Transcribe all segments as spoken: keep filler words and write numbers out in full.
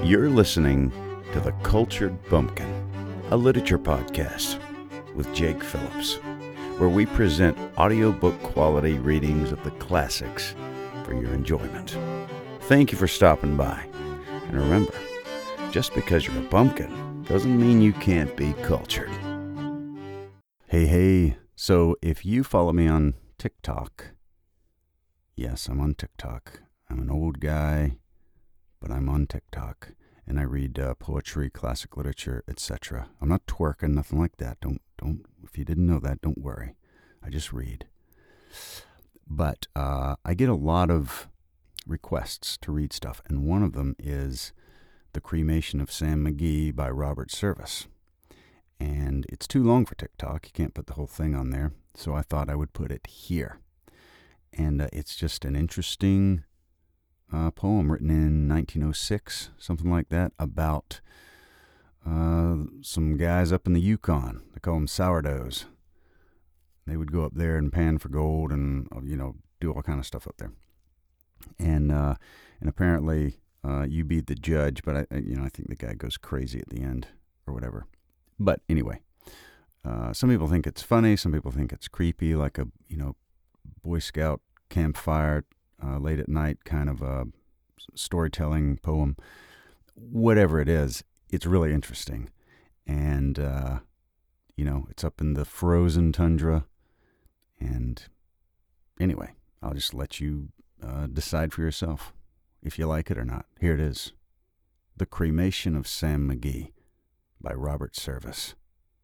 You're listening to The Cultured Bumpkin, a literature podcast with Jake Phillips, where we present audiobook quality readings of the classics for your enjoyment. Thank you for stopping by. And remember, just because you're a bumpkin doesn't mean you can't be cultured. Hey, hey, so if you follow me on TikTok, yes, I'm on TikTok. I'm an old guy, but I'm on TikTok, and I read uh, poetry, classic literature, et cetera. I'm not twerking, nothing like that. Don't, don't. If you didn't know that, don't worry. I just read. But uh, I get a lot of requests to read stuff, and one of them is The Cremation of Sam McGee by Robert Service. And it's too long for TikTok. You can't put the whole thing on there, so I thought I would put it here. And uh, it's just an interesting uh, poem written in nineteen oh six, something like that, about uh, some guys up in the Yukon. They call them sourdoughs. They would go up there and pan for gold and, you know, do all kind of stuff up there. And uh, and apparently uh, you be the judge, but I, you know, I think the guy goes crazy at the end or whatever. But anyway, uh, some people think it's funny. Some people think it's creepy, like a, you know, Boy Scout campfire uh, late at night kind of a storytelling poem. Whatever it is, it's really interesting. And, uh, you know, it's up in the frozen tundra. And anyway, I'll just let you uh, decide for yourself if you like it or not. Here it is. The Cremation of Sam McGee by Robert Service.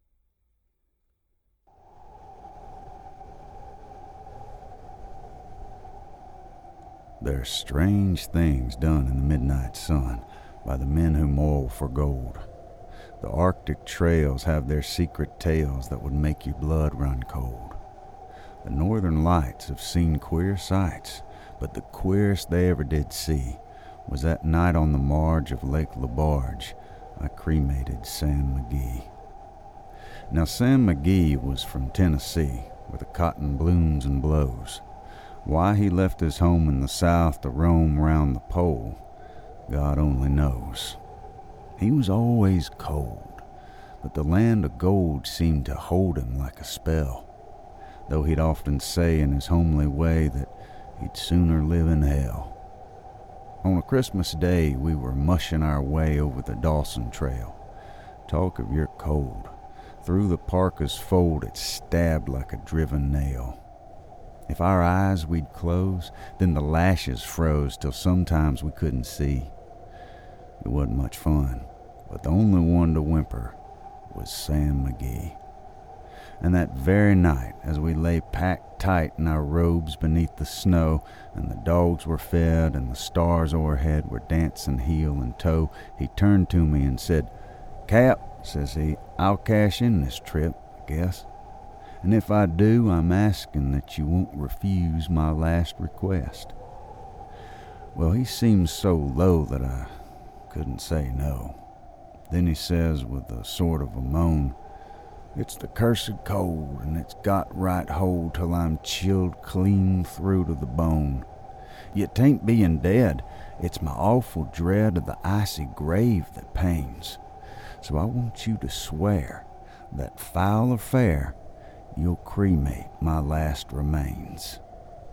There are strange things done in the midnight sun by the men who moil for gold. The Arctic trails have their secret tales that would make your blood run cold. The Northern Lights have seen queer sights, but the queerest they ever did see was that night on the marge of Lake LaBarge I cremated Sam McGee. Now Sam McGee was from Tennessee, where the cotton blooms and blows. Why he left his home in the South to roam round the pole, God only knows. He was always cold, but the land of gold seemed to hold him like a spell, though he'd often say in his homely way that he'd sooner live in hell. On a Christmas day, we were mushing our way over the Dawson Trail. Talk of your cold. Through the parka's fold it stabbed like a driven nail. If our eyes we'd close, then the lashes froze till sometimes we couldn't see. It wasn't much fun, but the only one to whimper was Sam McGee. And that very night, as we lay packed tight in our robes beneath the snow, and the dogs were fed and the stars o'erhead were dancing heel and toe, he turned to me and said, "Cap," says he, "I'll cash in this trip, I guess. And if I do, I'm asking that you won't refuse my last request." Well, he seemed so low that I couldn't say no. Then he says with a sort of a moan, "It's the cursed cold, and it's got right hold till I'm chilled clean through to the bone. Yet 'tain't being dead, it's my awful dread of the icy grave that pains. So I want you to swear that, foul or fair, you'll cremate my last remains."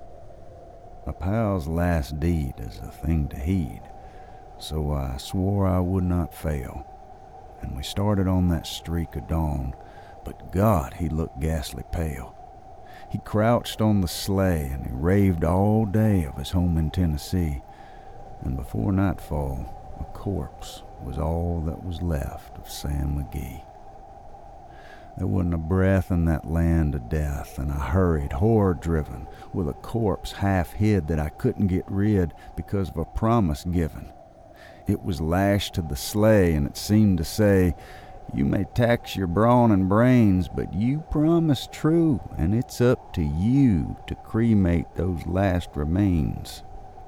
A pal's last deed is a thing to heed, so I swore I would not fail, and we started on that streak of dawn. But God, he looked ghastly pale. He crouched on the sleigh, and he raved all day of his home in Tennessee, and before nightfall a corpse was all that was left of Sam McGee. There wasn't a breath in that land of death, and I hurried, horror-driven, with a corpse half hid that I couldn't get rid because of a promise given. It was lashed to the sleigh, and it seemed to say, "You may tax your brawn and brains, but you promised true, and it's up to you to cremate those last remains."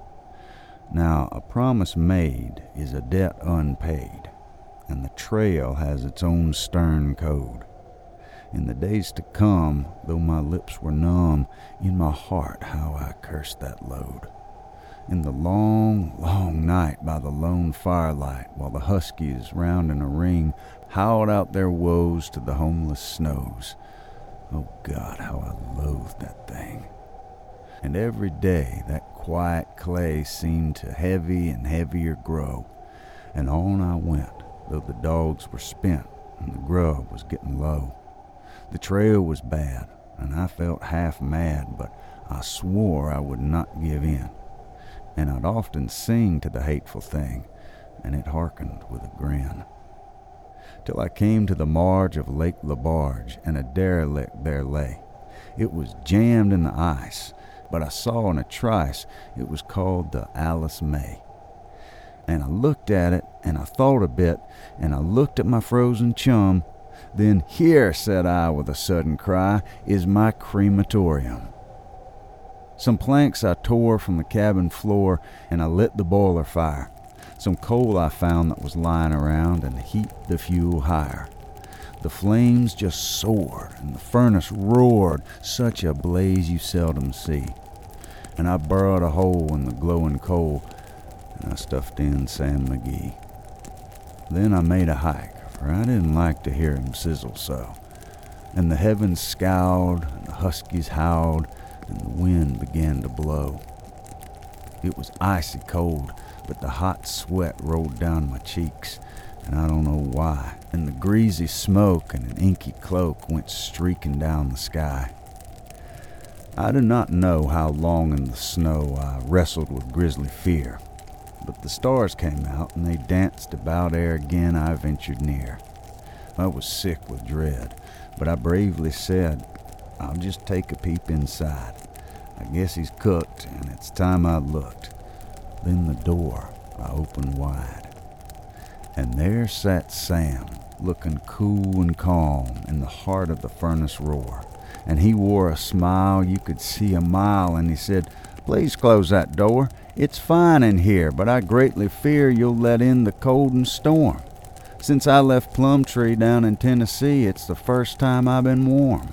Now, a promise made is a debt unpaid, and the trail has its own stern code. In the days to come, though my lips were numb, in my heart how I cursed that load. In the long, long night by the lone firelight, while the huskies round in a ring howled out their woes to the homeless snows. Oh God, how I loathed that thing. And every day that quiet clay seemed to heavy and heavier grow, and on I went, though the dogs were spent and the grub was getting low. The trail was bad, and I felt half mad, but I swore I would not give in. And I'd often sing to the hateful thing, and it hearkened with a grin. Till I came to the marge of Lake LaBarge, and a derelict there lay. It was jammed in the ice, but I saw in a trice it was called the Alice May. And I looked at it, and I thought a bit, and I looked at my frozen chum. Then here, said I with a sudden cry, is my crematorium. Some planks I tore from the cabin floor, and I lit the boiler fire. Some coal I found that was lying around, and heaped the fuel higher. The flames just soared, and the furnace roared, such a blaze you seldom see. And I burrowed a hole in the glowing coal, and I stuffed in Sam McGee. Then I made a hike, for I didn't like to hear him sizzle so. And the heavens scowled, and the huskies howled, and the wind began to blow. It was icy cold, but the hot sweat rolled down my cheeks, and I don't know why, and the greasy smoke and an inky cloak went streaking down the sky. I do not know how long in the snow I wrestled with grisly fear, but the stars came out, and they danced about ere again I ventured near. I was sick with dread, but I bravely said, I'll just take a peep inside. I guess he's cooked, and it's time I looked. Then the door I opened wide, and there sat Sam, looking cool and calm in the heart of the furnace roar. And he wore a smile you could see a mile, and he said, Please close that door. It's fine in here, but I greatly fear you'll let in the cold and storm. Since I left Plumtree down in Tennessee, it's the first time I've been warm.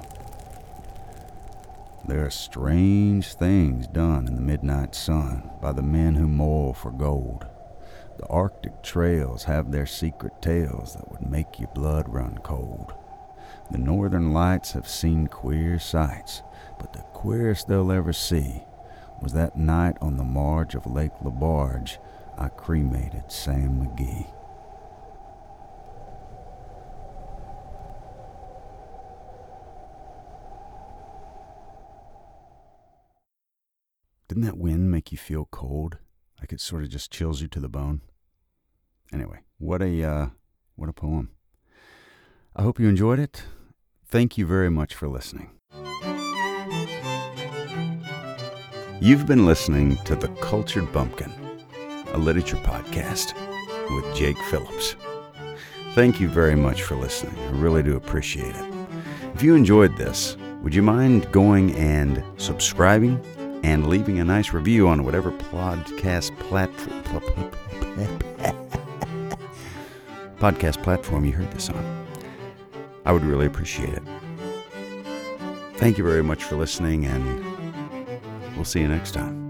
There are strange things done in the midnight sun by the men who moil for gold. The Arctic trails have their secret tales that would make your blood run cold. The northern lights have seen queer sights, but the queerest they'll ever see was that night on the marge of Lake LaBarge I cremated Sam McGee. Didn't that wind make you feel cold? Like it sort of just chills you to the bone? Anyway, what a uh, what a poem. I hope you enjoyed it. Thank you very much for listening. You've been listening to The Cultured Bumpkin, a literature podcast with Jake Phillips. Thank you very much for listening. I really do appreciate it. If you enjoyed this, would you mind going and subscribing and leaving a nice review on whatever podcast platform podcast platform you heard this on? I would really appreciate it. Thank you very much for listening, and we'll see you next time.